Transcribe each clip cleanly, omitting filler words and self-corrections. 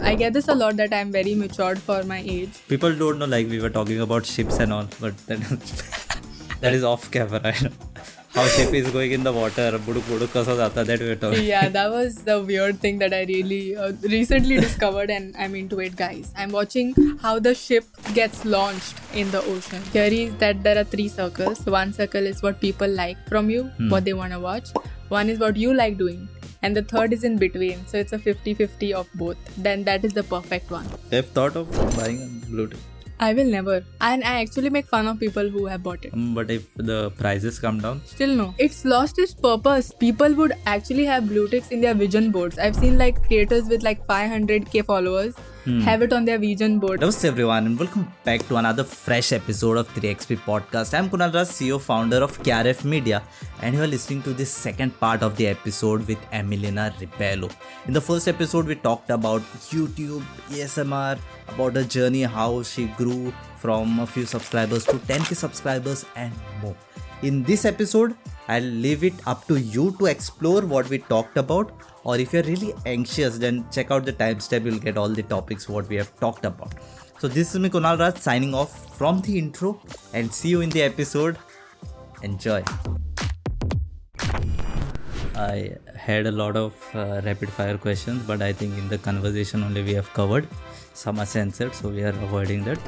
I get this a lot that I'm very matured for my age. People don't know, like we were talking about ships and all, but that is off camera. I know. How ship is going in the water, buduk buduk kasa jata, that we were talking. Yeah, that was the weird thing that I really recently discovered, and I'm into it, guys. I'm watching how the ship gets launched in the ocean. Theory is that there are 3 circles. One circle is what people like from you, what they want to watch. One is what you like doing. And the third is in between. So it's a 50-50 of both. Then that is the perfect one. I've thought of buying a Bluetooth. I will never. And I actually make fun of people who have bought it. But if the prices come down? Still no. It's lost its purpose. People would actually have Blueticks in their vision boards. I've seen like creators with like 500k followers have it on their vision board. Namaste everyone and welcome back to another fresh episode of 3XP Podcast. I'm Kunal Raj, CEO founder of KRF Media, and you are listening to the second part of the episode with Emilina Ribello. In the first episode, we talked about YouTube, ASMR, about her journey, how she grew from a few subscribers to 10k subscribers and more. In this episode, I'll leave it up to you to explore what we talked about, or if you're really anxious, then check out the timestamp, you'll get all the topics what we have talked about. So this is me, Kunal Raj, signing off from the intro, and see you in the episode. Enjoy. I had a lot of rapid fire questions, but I think in the conversation only we have covered. Some are censored, so we are avoiding that.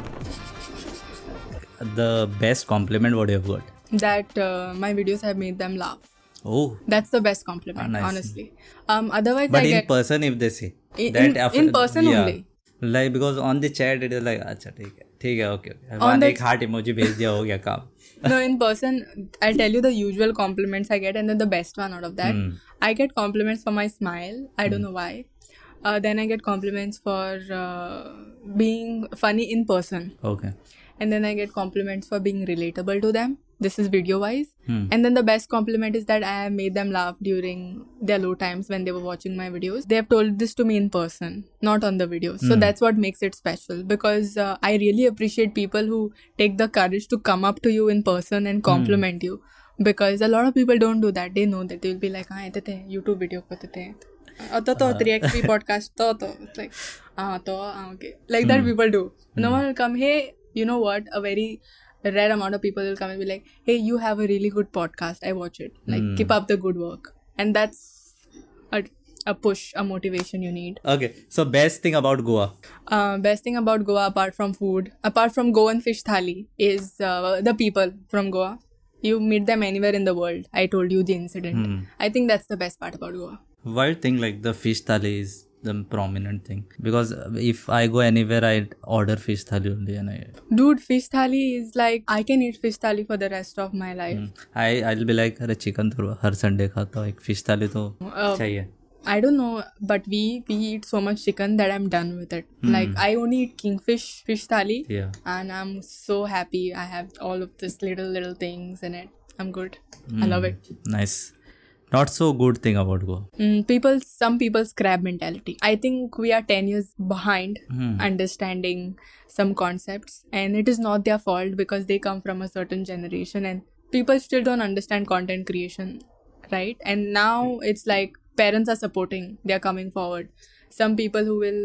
The best compliment what you have got? That my videos have made them laugh. Oh, that's the best compliment, nice. Honestly. Otherwise, but I in get person, if they say in person only. Like because on the chat it is like, अच्छा ठीक है, okay. One एक heart emoji भेज दिया हो गया काम. No, in person, I'll tell you the usual compliments I get, and then the best one out of that. I get compliments for my smile. I don't know why. Then I get compliments for being funny in person. Okay. And then I get compliments for being relatable to them. This is video-wise. And then the best compliment is that I have made them laugh during their low times when they were watching my videos. They have told this to me in person, not on the videos. So that's what makes it special, because I really appreciate people who take the courage to come up to you in person and compliment you. Because a lot of people don't do that. They know that they'll be like, YouTube video करते थे. 3XP podcast it's like okay. Like that people do. No one will come, hey, you know what, a very rare amount of people will come and be like, hey, you have a really good podcast, I watch it, like keep up the good work. And that's a push, a motivation you need. Okay, so best thing about Goa? Best thing about Goa, apart from food, apart from Goan fish thali, is the people from Goa. You meet them anywhere in the world. I told you the incident. I think that's the best part about Goa. Why do you think like the fish thali is the prominent thing? Because if I go anywhere, I order fish thali only. Dude, fish thali is like, I can eat fish thali for the rest of my life. I'll be like, अरे chicken तो हर Sunday खाता हूँ, एक fish thali तो चाहिए. I don't know, but we eat so much chicken that I'm done with it. Like, I only eat kingfish, fish thali, and I'm so happy. I have all of this little things in it. I'm good. I love it. Nice. Not so good thing about Goa. Some people's crab mentality. I think we are 10 years behind understanding some concepts, and it is not their fault because they come from a certain generation and people still don't understand content creation, right? And now it's like parents are supporting, they are coming forward. Some people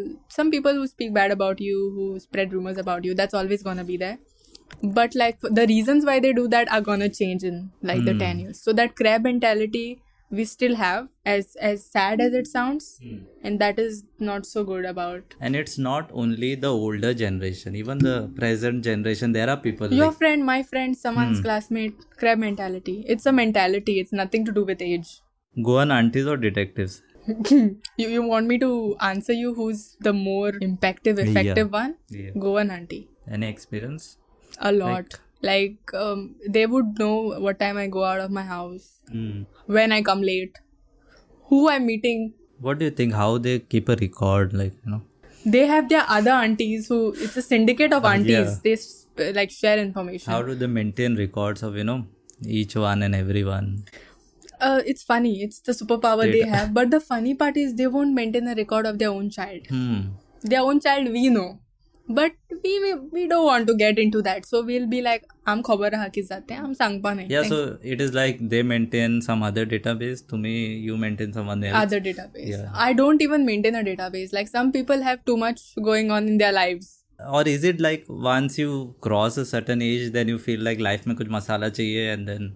who speak bad about you, who spread rumors about you, that's always gonna be there. But like the reasons why they do that are gonna change in like the 10 years. So that crab mentality we still have, as sad as it sounds, and that is not so good about. And it's not only the older generation, even the present generation, there are people your like, friend, my friend, someone's classmate, crab mentality. It's a mentality, it's nothing to do with age. Goan aunties or detectives? You want me to answer you who's the more effective one? Yeah. Goan auntie. Any experience? A lot. Like they would know what time I go out of my house, when I come late, who I'm meeting. What do you think? How they keep a record? Like, they have their other aunties who, it's a syndicate of aunties. They like share information. How do they maintain records of each one and everyone? It's funny. It's the superpower they have. But the funny part is they won't maintain a record of their own child. Their own child we know. But we don't want to get into that, so we'll be like, "आम खबर रहा किस जाते हैं, हम सांगपा नहीं." Yeah, so it is like they maintain some other database. To me, you maintain someone else. Other database. Yeah. I don't even maintain a database. Like some people have too much going on in their lives. Or is it like once you cross a certain age, then you feel like life में कुछ मसाला चाहिए, and then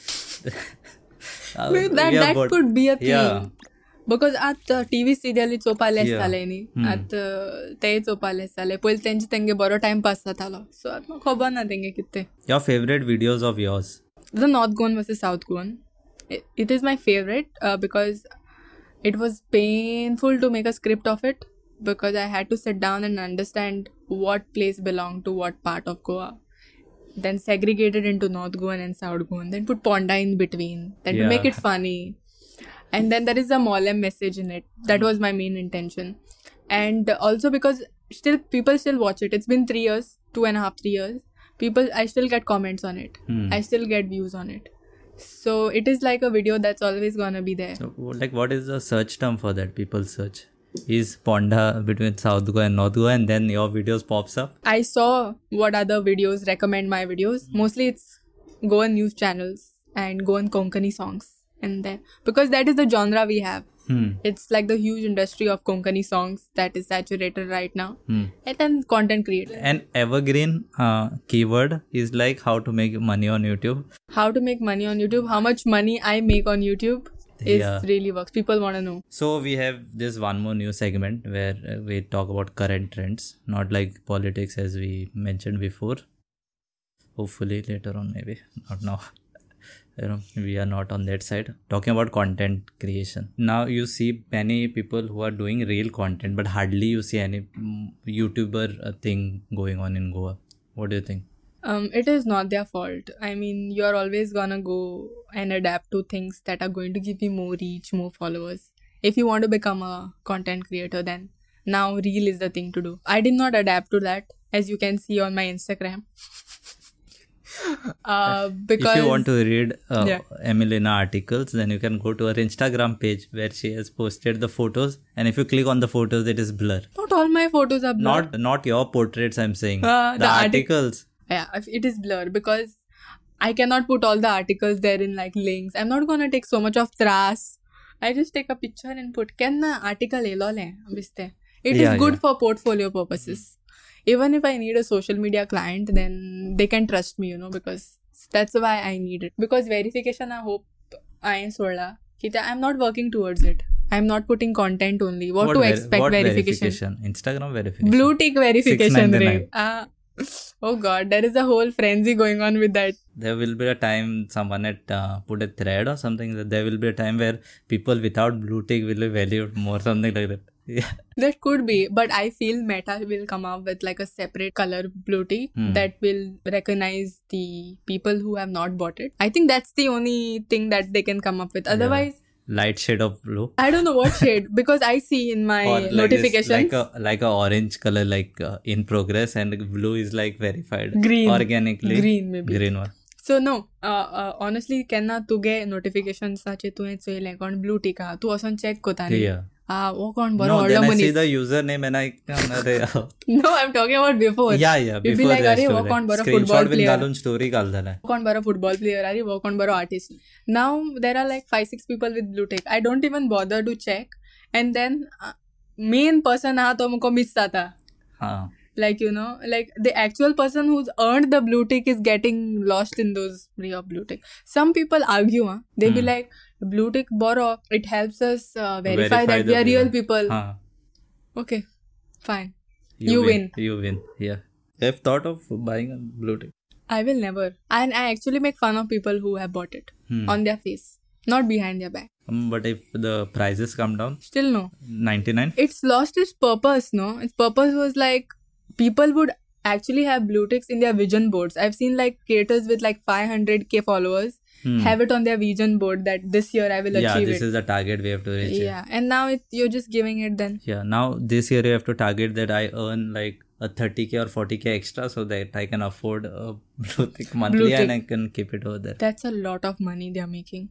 that could be a thing. Yeah. Because at TV serial चोपाले जाले नी, at ते चोपाले जाले. पहिले त्यांचे तेंगे बरो time pass जातालो. So at मग खबर ना तेंगे कित्ते. Your favorite videos of yours? The North Goan versus South Goan. It is my favorite because it was painful to make a script of it, because I had to sit down and understand what place belonged to what part of Goa. Then segregate it into North Goan and South Goan. Then put Ponda in between. Then to make it funny. And then there is a Mollem message in it. That was my main intention. And also because people still watch it. It's been 3 years, 2.5, 3 years. I still get comments on it. I still get views on it. So it is like a video that's always gonna be there. So like what is the search term for that? People search. Is Ponda between South Goa and North Goa, and then your videos pops up? I saw what other videos recommend my videos. Mostly it's Goan news channels and Goan Konkani songs. And then, because that is the genre we have. It's like the huge industry of Konkani songs that is saturated right now. And then content creators. An evergreen keyword is like how to make money on YouTube. How to make money on YouTube, how much money I make on YouTube is really works. People want to know. So we have this one more new segment where we talk about current trends, not like politics as we mentioned before. Hopefully later on, maybe not now. We are not on that side. Talking about content creation. Now you see many people who are doing real content, but hardly you see any YouTuber thing going on in Goa. What do you think? It is not their fault. I mean, you're always gonna go and adapt to things that are going to give you more reach, more followers. If you want to become a content creator, then now reel is the thing to do. I did not adapt to that, as you can see on my Instagram. Because if you want to read Emilina articles, then you can go to her Instagram page where she has posted the photos, and if you click on the photos, it is blur. Not all my photos are blur. Not your portraits, I'm saying. The articles. Yeah, it is blur because I cannot put all the articles there in like links. I'm not gonna take so much of tras. I just take a picture and put article It is good for portfolio purposes. Even if I need a social media client, then they can trust me, because that's why I need it. Because verification, I hope I am sola. I'm not working towards it. I'm not putting content only. What to expect verification? Instagram verification. Blue tick verification. Oh God, there is a whole frenzy going on with that. There will be a time someone had put a thread or something. That there will be a time where people without blue tick will be valued more, something like that. Yeah. That could be, but I feel Meta will come up with like a separate color blue tick that will recognize the people who have not bought it. I think that's the only thing that they can come up with. Otherwise, light shade of blue. I don't know what shade, because I see in my notifications like a orange color, like in progress, and blue is like verified green organically. Green maybe. Green one. So no, honestly, kenna tuge notifications sache tu chele kon blue tick ha tu asan check kota ni. Yeah. No, then I see the username and I No, I'm talking about before. Yeah. You'll be like, "Arey, walk on baro football player. Story walk on baro football player. Arey, walk on baro artist." Now there are like 5-6 people with blue tick. I don't even bother to check. And then main person to mujko miss jata. Like, like the actual person who's earned the blue tick is getting lost in those of blue tick. Some people argue, they be like, blue tick borrow, it helps us verify that we are real people. Okay, fine. You win. You win, yeah. I've thought of buying a blue tick. I will never. And I actually make fun of people who have bought it on their face, not behind their back. But if the prices come down? Still no. 99? It's lost its purpose, no? Its purpose was like, people would actually have blue ticks in their vision boards. I've seen like creators with like 500k followers have it on their vision board that this year I will achieve it. Yeah, this is the target we have to reach. Yeah, and now you're just giving it then. Yeah, now this year you have to target that I earn like a 30k or 40k extra so that I can afford a blue tick monthly and I can keep it over there. That's a lot of money they're making.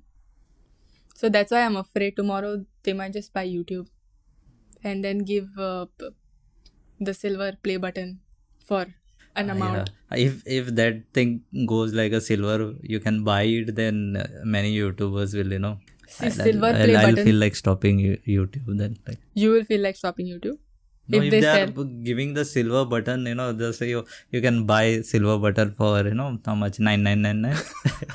So that's why I'm afraid tomorrow they might just buy YouTube and then give the silver play button for an amount. If that thing goes like a silver, you can buy it, then many YouTubers will, Silver play I'll button. feel like stopping YouTube then. Like, You will feel like stopping YouTube. no, if they are sell. giving the silver button, they'll say you can buy silver button for, how much? 9999.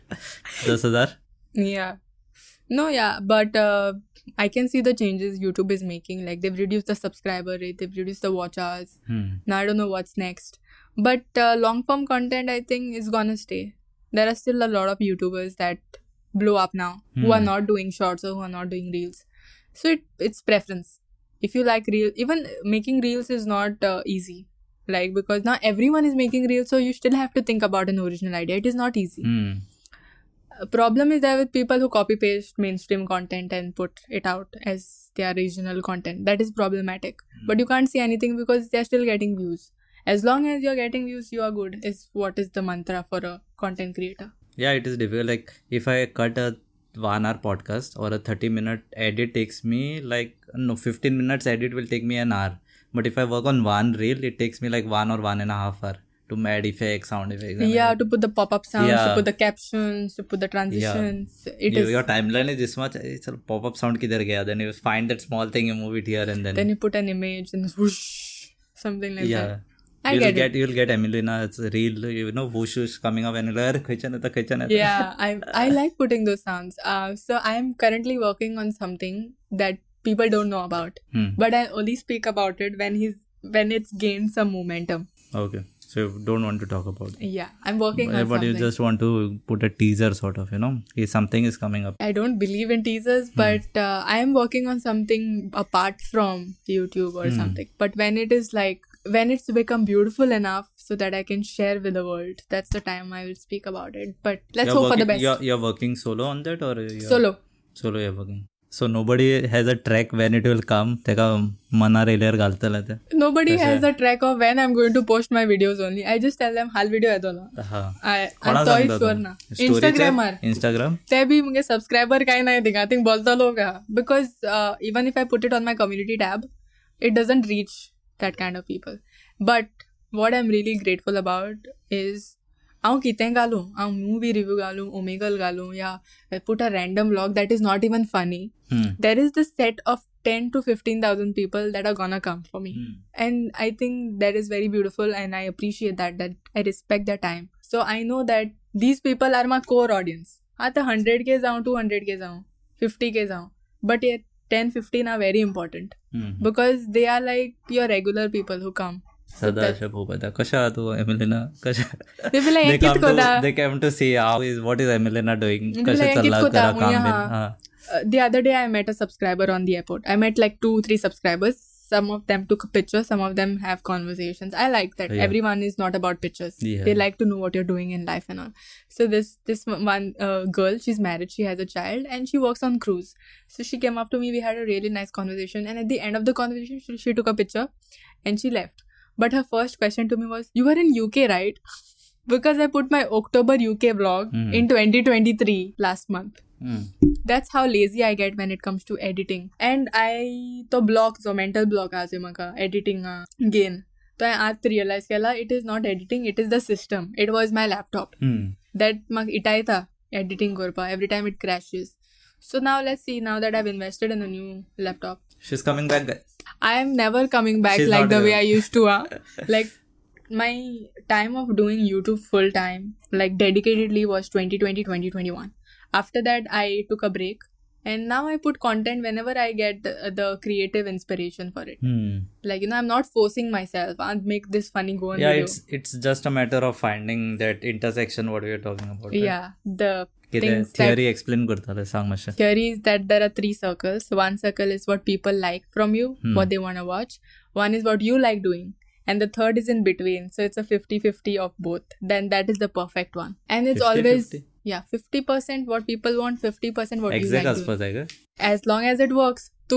10,000. Yeah. No, yeah, but I can see the changes YouTube is making. Like they've reduced the subscriber rate, they've reduced the watch hours. Now I don't know what's next. But long form content, I think, is gonna stay. There are still a lot of YouTubers that blow up now who are not doing shorts or who are not doing reels. So it's preference. If you like reels, even making reels is not easy. Like, because now everyone is making reels, so you still have to think about an original idea. It is not easy. Problem is there with people who copy paste mainstream content and put it out as their regional content. That is problematic. But you can't say anything because they're still getting views. As long as you're getting views, you are good, is what is the mantra for a content creator. Yeah, it is difficult. Like if I cut a 1 hour podcast or a 30-minute edit takes me 15 minutes edit will take me an hour. But if I work on one reel, it takes me like 1 or 1.5 hours to add effects, sound effects. Yeah, to put the pop-up sounds, to put the captions, to put the transitions. Your timeline is this much. It's a pop-up sound kidhar gaya. Then you find that small thing, you move it here and then. Then you put an image and whoosh, something like that. You'll get Emilina's reel, whoosh coming up and you're like, khichan. Yeah, I like putting those sounds. So I'm currently working on something that people don't know about. But I only speak about it when it's gained some momentum. Okay. So you don't want to talk about it. Yeah, I'm working on something. But you just want to put a teaser sort of, if something is coming up. I don't believe in teasers, but I am working on something apart from YouTube or something. But when it's become beautiful enough so that I can share with the world, that's the time I will speak about it. But let's hope for the best. You're working solo on that or? Solo you're working. So nobody has a track when it will come. Nobody has a track of when I'm going to post my videos only. I just tell them hall video है तो ना. I'm so sure ना. Instagram. ते भी मुझे subscriber का ही नहीं दिखाते बोलता लोग है. Because even if I put it on my community tab, it doesn't reach that kind of people. But what I'm really grateful about is I'll movie review Omegle yeah, put a random vlog that is not even funny. There is this set of 10 to 15,000 people that are gonna come for me. And I think that is very beautiful and I appreciate that I respect their time. So I know that these people are my core audience. Aata 100k जाऊँ, 200k जाऊँ, 50k जाऊँ. But yeah, 10, 15 are very important. Because they are like your regular people who come. They came to see what is Emilina doing. The other day I met a subscriber on the airport. I met like 2-3 subscribers. Some of them took a picture, some of them have conversations. I like that. Everyone is not about pictures. They like to know what you're doing in life and all. So this one girl, she's married, she has a child and she works on cruise. So she came up to me, we had a really nice conversation, and at the end of the conversation she took a picture and she left. But her first question to me was, you were in UK, right? Because I put my October UK vlog in 2023 last month. That's how lazy I get when it comes to editing. And I to blogs or mental block as editing again. So I realized it is not editing, it is the system. It was my laptop. That itaita editing korpa every time it crashes. So now let's see, now that I've invested in a new laptop. She's coming back, guys. I am never coming back like the way I used to. Like my time of doing YouTube full time, like dedicatedly, was 2020-2021. After that, I took a break. And now I put content whenever I get the creative inspiration for it. Like, I'm not forcing myself. I'll make this funny go on video. It's just a matter of finding that intersection what we are talking about. Right? Yeah. The theory explain karta sang masha. Theory is that there are 3 circles. One circle is what people like from you, what they want to watch. One is what you like doing. And the third is in between. So it's a 50-50 of both. Then that is the perfect one. And it's 50, always... 50? Yeah, 50% what people want, 50% what you like doing. As long as it works. तू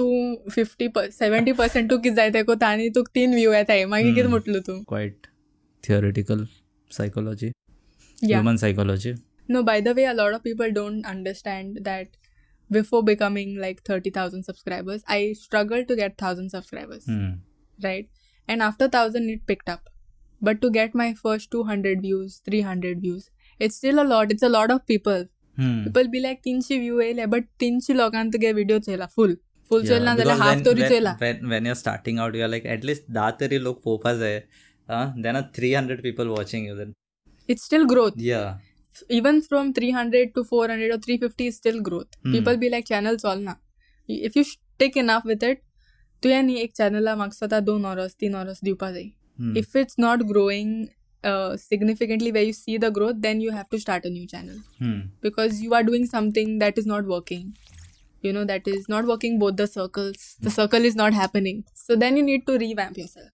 70% तू किस जायते को तानी तू 3 view येत आहे मागे किती म्हटलं तू. Quite theoretical psychology. Human psychology. No, by the way, a lot of people don't understand that before becoming like 30,000 subscribers, I struggled to get 1,000 subscribers. Right? and after 1,000 it picked up. But to get my first 200 views, 300 views, it's still a lot. It's a lot of people. People be like 300 view येयले, but 300 लोकांक तुगे video चयला full चयला जाल्यार half तरी चयला. When you're starting out, you're like at least 10 तरी लोक पोवपा जाय. Then are 300 people watching you. Then it's still growth. Yeah. Even from 300 to 400 or 350 is still growth. People be like channel चलना. If you stick enough with it, तुया न्ही एक चॅनलला म्हाका स्वता 2 hours 3 hours दिवपा जाय. If it's not growing significantly where you see the growth, then you have to start a new channel. Because you are doing something that is not working. You know, that is not working both the circles. The circle is not happening. So then you need to revamp yourself.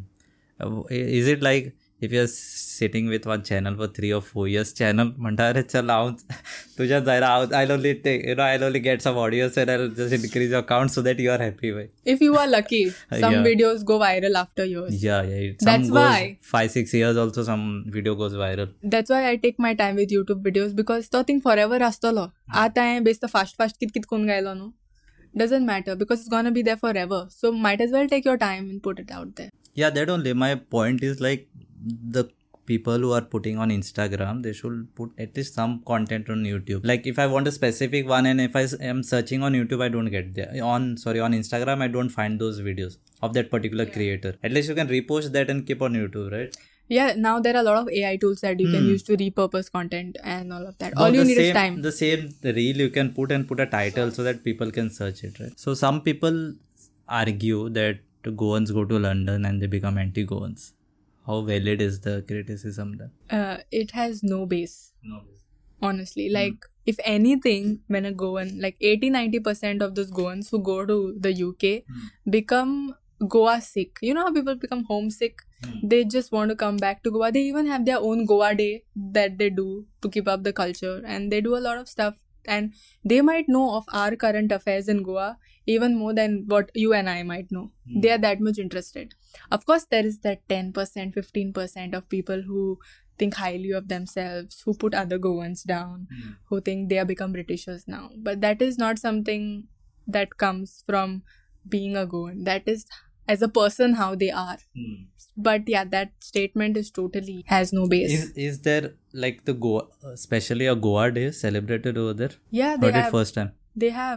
Is it like if you're sitting with one channel for 3 or 4 years, channel म्हणता अरे चल तुझ्या जायला I'll only get some audios and I'll just increase your count so that you are happy. Right? If you are lucky, some videos go viral after years. Yeah. That's why 5-6 years also some video goes viral. That's why I take my time with YouTube videos, because तो thing forever astolo. आता है best fast कित कोण गायलो नो. Doesn't matter because it's gonna be there forever. So might as well take your time and put it out there. Yeah, that only. My point is like the people who are putting on Instagram, they should put at least some content on YouTube. Like if I want a specific one and if I am searching on YouTube, I don't get there. On Instagram, I don't find those videos of that particular creator. At least you can repost that and keep on YouTube, right? Yeah, now there are a lot of AI tools that you can use to repurpose content and all of that. All you need is time. The same reel you can put a title so that people can search it, right? So some people argue that Goans go to London and they become anti-Goans. How valid is the criticism then? It has no base. Honestly. Like, if anything, when a Goan, like 80-90% of those Goans who go to the UK become Goa sick. You know how people become homesick? They just want to come back to Goa. They even have their own Goa day that they do to keep up the culture. And they do a lot of stuff. And they might know of our current affairs in Goa even more than what you and I might know. They are that much interested. Of course, there is that 10%, 15% of people who think highly of themselves, who put other Goans down, who think they have become Britishers now. But that is not something that comes from being a Goan. That is as a person how they are. But yeah, that statement is totally has no base. Is there like the Goa, especially a Goa day celebrated over there? Yeah, they have. First time? They have.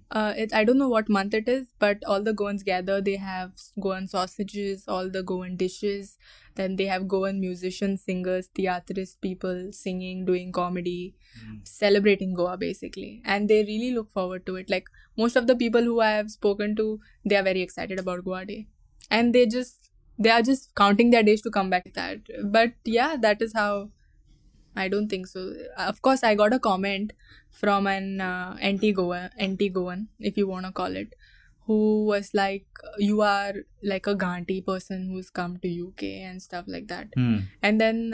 I don't know what month it is, but all the Goans gather. They have Goan sausages, all the Goan dishes. Then they have Goan musicians, singers, theatrists, people singing, doing comedy, celebrating Goa basically. And they really look forward to it. Like most of the people who I have spoken to, they are very excited about Goa Day. And they are just counting their days to come back to that. But yeah, that is how. I don't think so. Of course, I got a comment from an anti-Goan, if you want to call it, who was like, you are like a Gandhi person who's come to UK and stuff like that. And then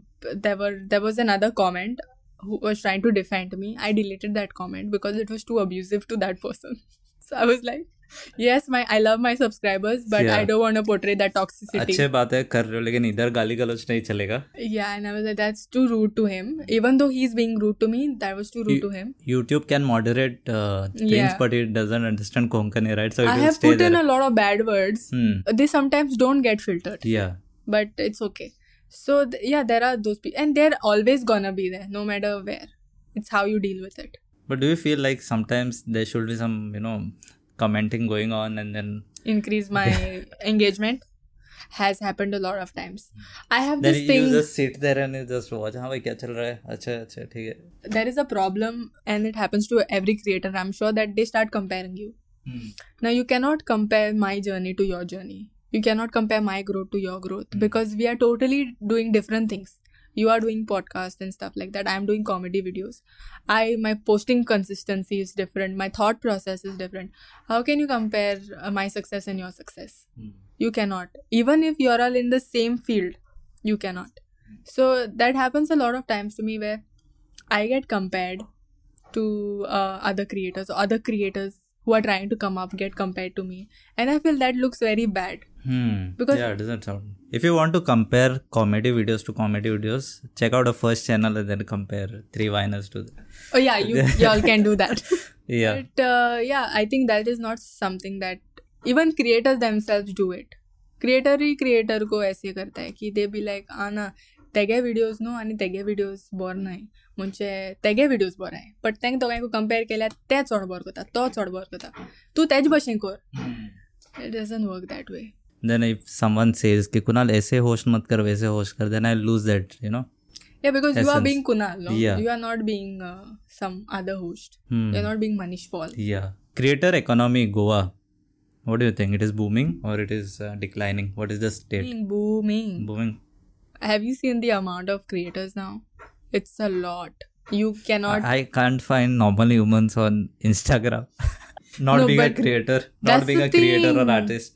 there was another comment who was trying to defend me. I deleted that comment because it was too abusive to that person. So I was like, yes, I love my subscribers, but I don't want to portray that toxicity. अच्छे बात है कर रहे हो लेकिन इधर गाली गलौज नहीं चलेगा. Yeah, and I was like, that's too rude to him. Even though he's being rude to me, that was too rude to him. YouTube can moderate things, but it doesn't understand Konkani, right? So it I will have stay put there. in a lot of bad words. They sometimes don't get filtered. Yeah. But it's okay. So there are those people, and they're always gonna be there, no matter where. It's how you deal with it. But do you feel like sometimes there should be some, commenting going on and then increase my engagement? Has happened a lot of times. I have then this thing. You just sit there and you just watch. हाँ भाई क्या चल रहा है? अच्छा ठीक है. There is a problem, and it happens to every creator. I'm sure that they start comparing you. Now you cannot compare my journey to your journey. You cannot compare my growth to your growth because we are totally doing different things. You are doing podcasts and stuff like that. I am doing comedy videos. My posting consistency is different. My thought process is different. How can you compare my success and your success? You cannot. Even if you are all in the same field, you cannot. So that happens a lot of times to me where I get compared to other creators or other creators who are trying to come up get compared to me. And I feel that looks very bad. Because it doesn't sound. If you want to compare comedy videos to comedy videos, check out a first channel and then compare Three Viners to that. Oh yeah, y'all can do that. Yeah. But I think that is not something that even creators themselves do it. Creator ही creator को ऐसे करता है की दे be like ना तेगे videos न्हू आनी तेगे विडियोज बोर नाय म्हणजे तेगे विडियोज बोर आहाय बट तेंक दोगांयकू कंपेर केल्यार ते चड बोर करता तो चड बोर करता तूं तेजे भशेन कर. It doesn't work that way. Then if someone says कि कुणाल ऐसे होस्ट मत कर वैसे होस्ट कर, then I lose that, you know. Yeah, because you are essence. being Kunal, no? Yeah. You are not being some other host. You are not being Manish Paul. Yeah. Creator economy Goa. What do you think? It is booming or it is declining? What is the state? Booming. Booming. Have you seen the amount of creators now? It's a lot. You cannot. I can't find normal humans on Instagram. Not being a creator. Not being a creator or artist.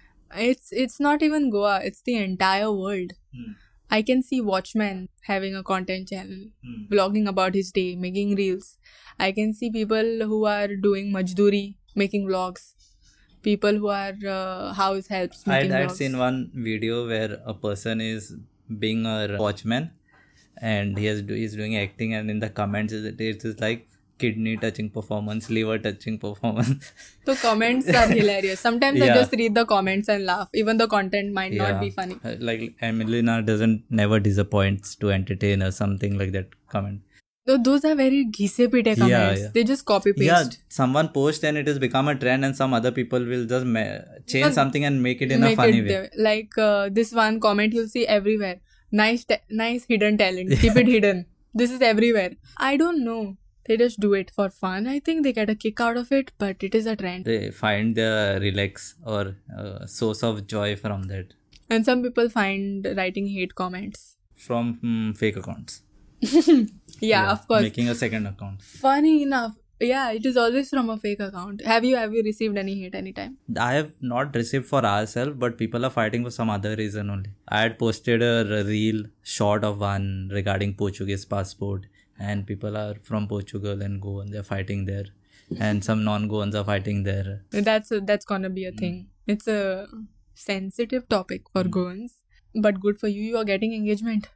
It's not even Goa. It's the entire world. I can see Watchman having a content channel, vlogging about his day, making reels. I can see people who are doing majdoori, making vlogs. People who are house helps making vlogs. I had seen one video where a person is being a watchman and he's doing acting, and in the comments it is like kidney touching performance, liver touching performance. So comments are hilarious. Sometimes I just read the comments and laugh. Even the content might not be funny. Like Emilina never disappoints to entertain or something like that comment. So those are very ghise pite comments. They just copy paste. Yeah, someone posts and it has become a trend, and some other people will just change something and make it in a funny way. Like this one comment you'll see everywhere. Nice hidden talent. Keep it hidden. This is everywhere. I don't know. They just do it for fun. I think they get a kick out of it, but it is a trend. They find the relax or source of joy from that. And some people find writing hate comments. From fake accounts. Yeah, of course. Making a second account. Funny enough. Yeah, it is always from a fake account. Have you received any hate anytime? I have not received for ourselves, but people are fighting for some other reason only. I had posted a reel short of one regarding Portuguese passport. And people are from Portugal and Goan, they're fighting there. And some non-Goans are fighting there. That's gonna be a thing. It's a sensitive topic for Goans. But good for you, you are getting engagement.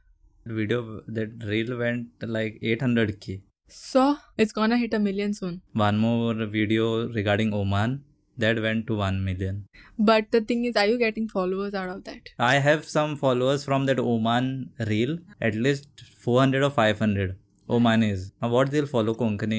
That reel went like 800k. So, it's gonna hit 1 million soon. One more video regarding Oman, that went to 1 million. But the thing is, are you getting followers out of that? I have some followers from that Oman reel, at least 400 or 500. Omanis. What they'll follow Konkani.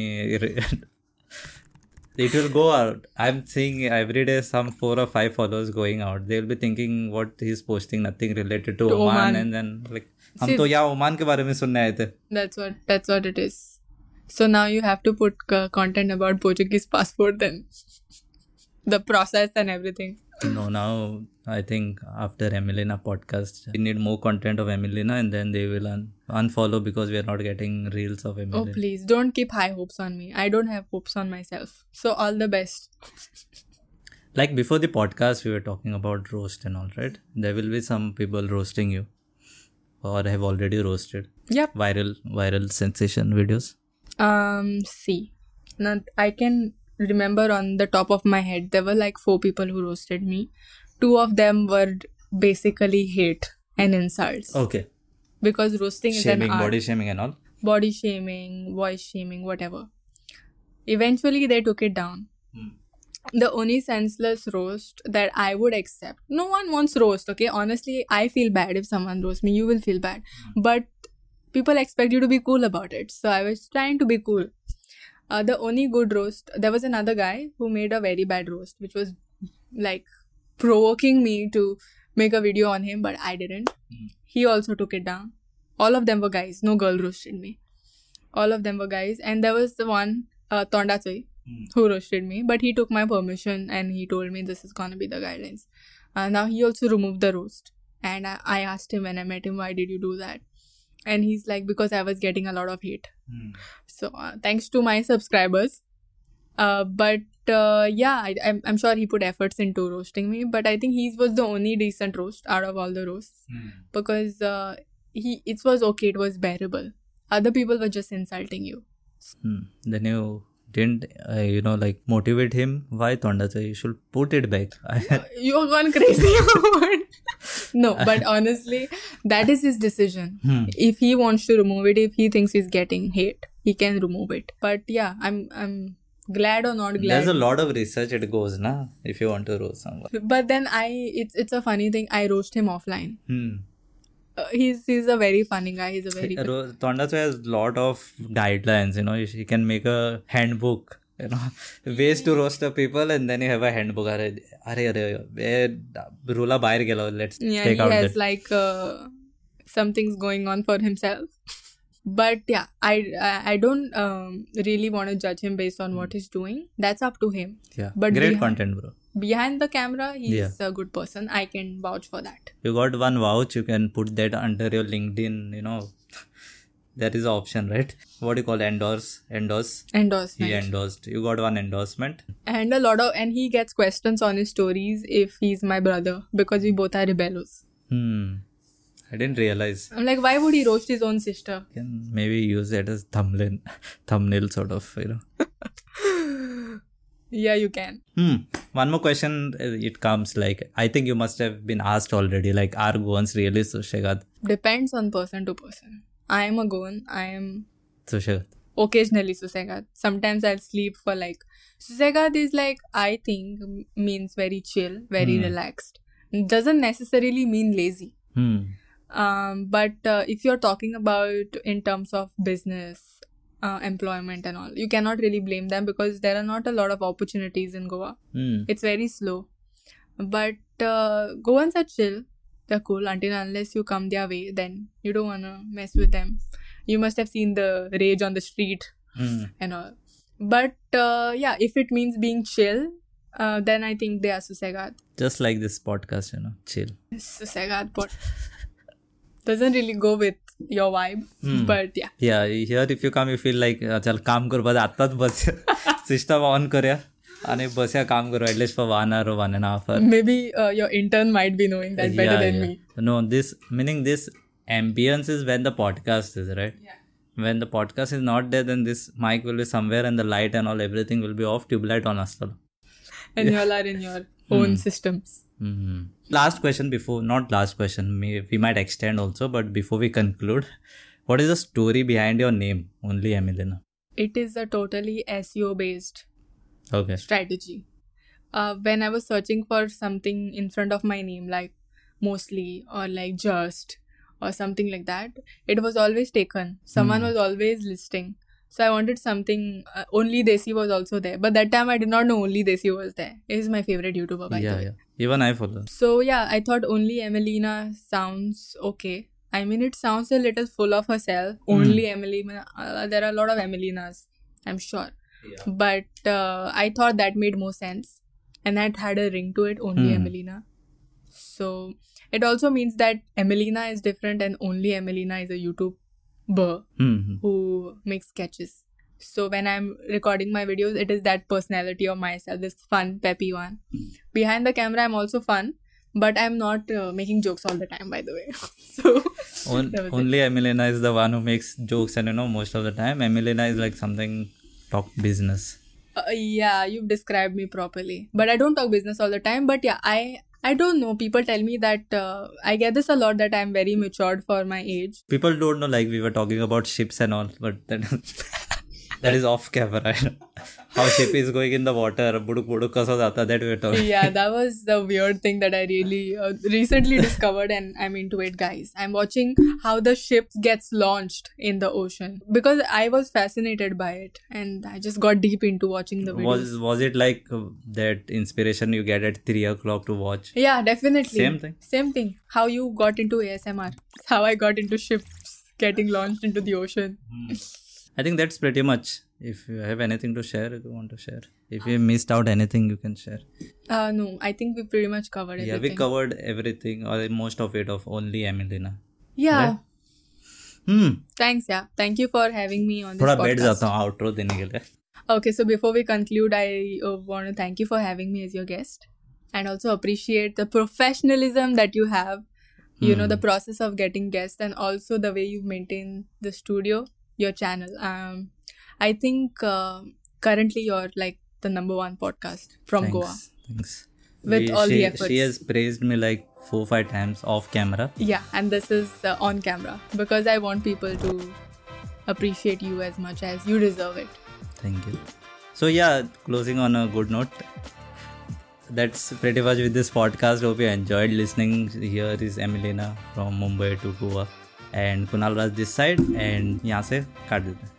It will go out. I'm seeing every day some 4 or 5 followers going out. They'll be thinking what he's posting, nothing related to Oman. And then like, हम तो यहाँ Oman के बारे में सुनने आए थे. That's what it is. So now you have to put content about Portuguese passport then. The process and everything. No, now I think after Emilina podcast, we need more content of Emilina, and then they will unfollow because we are not getting reels of Emilina. Oh, please don't keep high hopes on me. I don't have hopes on myself. So all the best. Like before the podcast, we were talking about roast and all, right? There will be some people roasting you or have already roasted. Yep. Viral sensation videos. See. Now, I can remember on the top of my head, there were like 4 people who roasted me. 2 of them were basically hate and insults. Okay. Because roasting is an art. Body shaming and all. Body shaming, voice shaming, whatever. Eventually, they took it down. The only senseless roast that I would accept. No one wants roast, okay? Honestly, I feel bad if someone roasts me. You will feel bad. But people expect you to be cool about it. So I was trying to be cool. The only good roast, there was another guy who made a very bad roast, which was like provoking me to make a video on him, but I didn't. He also took it down. All of them were guys. No girl roasted me. All of them were guys. And there was the one, Tonda Choi, who roasted me, but he took my permission and he told me this is gonna be the guidelines. Now he also removed the roast. And I asked him when I met him, why did you do that? And he's like, because I was getting a lot of hate. So thanks to my subscribers. But I'm sure he put efforts into roasting me. But I think he was the only decent roast out of all the roasts. Because it was okay, it was bearable. Other people were just insulting you. Then you didn't, motivate him. Why, Tonda? You should put it back. You are gone crazy. No, but honestly, that is his decision. If he wants to remove it, if he thinks he's getting hate, he can remove it. But yeah, I'm glad or not glad. There's a lot of research it goes, na, if you want to roast someone. But then it's a funny thing. I roast him offline. He's a very funny guy. He's a very Tonda has a lot of guidelines, you know. He can make a handbook, you know, ways to roast the people, and then you have a handbook. Rula bahir gelo, let's take out that. He has like some things going on for himself. But yeah, I don't really want to judge him based on what he's doing. That's up to him. Yeah, but great content, bro. Behind the camera, he's a good person. I can vouch for that. You got one vouch, you can put that under your LinkedIn, you know. There is an option, right? What do you call endorse? Endorsement. He endorsed. You got one endorsement. And he gets questions on his stories if he's my brother, because we both are rebellos. I didn't realize. I'm like, why would he roast his own sister? Can maybe use that as thumbnail sort of, you know. Yeah, you can. One more question. It comes like, I think you must have been asked already, like, are Goans really Sushegat? Depends on person to person. I am a Goan. I am Sushegat. Occasionally Sushegat. Sometimes I'll sleep for like... Sushegat is like, I think, means very chill, very relaxed. It doesn't necessarily mean lazy. But if you're talking about in terms of business, employment and all, you cannot really blame them because there are not a lot of opportunities in Goa. It's very slow. But Goans are chill. They're cool until unless you come their way, then you don't want to mess with them. You must have seen the rage on the street and all. But yeah, if it means being chill, then I think they are Sushegat. Just like this podcast, you know, chill. Sushegat doesn't really go with your vibe, but yeah. Yeah, here if you come, you feel like, chal kaam kar bad atat bas system on karya and basya kaam karo at least for 1 hour or 1.5 hours. Maybe your intern might be knowing that better than me. No, this ambience is when the podcast is, right? Yeah. When the podcast is not there, then this mic will be somewhere and the light and all, everything will be off, tube light on astalo. And you all are in your own systems. Last question we might extend also, but before we conclude, what is the story behind your name, Only Emilina? It is a totally SEO based strategy. When I was searching for something in front of my name, like mostly or like just or something like that, it was always taken. Someone was always listing. So I wanted something, Only Desi was also there. But that time I did not know Only Desi was there. He is my favorite YouTuber, by the way. Yeah. Even I follow. So yeah, I thought Only Emilina sounds okay. I mean, it sounds a little full of herself. Only Emilina. There are a lot of Emilinas, I'm sure. Yeah. But I thought that made more sense. And that had a ring to it, Only Emilina. So it also means that Emilina is different and Only Emilina is a YouTuber who makes sketches. So when I'm recording my videos, it is that personality of myself, this fun, peppy one. Behind the camera, I'm also fun, but I'm not making jokes all the time, by the way. So Only Emilina is the one who makes jokes, and you know, most of the time, Emilina is like something talk business. Yeah, you've described me properly. But I don't talk business all the time. But yeah, I don't know. People tell me that I get this a lot, that I'm very matured for my age. People don't know, like we were talking about ships and all, but that is off camera. How ship is going in the water, buduk kasa jata, that we were talking. Yeah, that was the weird thing that I really recently discovered, and I'm into it, guys. I'm watching how the ship gets launched in the ocean because I was fascinated by it, and I just got deep into watching the videos. Was it like that inspiration you get at 3 o'clock to watch? Yeah, definitely. Same thing. How you got into ASMR. How I got into ships getting launched into the ocean. I think that's pretty much. If you have anything to share, if you want to share. If you missed out anything, you can share. No, I think we pretty much covered everything. Yeah, we covered everything, or most of it, of Only Emilina. Yeah. Right? Thanks, yeah. Thank you for having me on this Thoda podcast. बैठ जाता हूँ outro देने के लिए. Okay, so before we conclude, I want to thank you for having me as your guest, and also appreciate the professionalism that you have. You know, the process of getting guests, and also the way you maintain the studio, your channel. I think currently you're like the number one podcast from Goa. Thanks. With all the efforts. She has praised me like 4-5 times off camera. Yeah, and this is on camera because I want people to appreciate you as much as you deserve it. Thank you. So yeah, closing on a good note. That's pretty much with this podcast. Hope you enjoyed listening. Here is Emilina from Mumbai to Goa and Kunal Raj this side, and यहाँ से काट देते हैं.